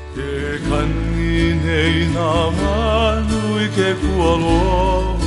Ke kani nei nā ngā nui ke kua loa